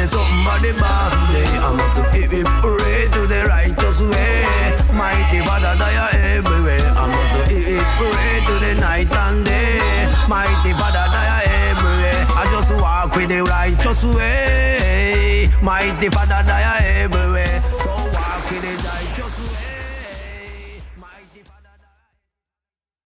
say somebody body. I must give it pray to the righteous way. Mighty Father, die everywhere. I must give it pray to the night and day. Mighty Father, die everywhere. I just walk with the righteous way. Mighty Father, die everywhere.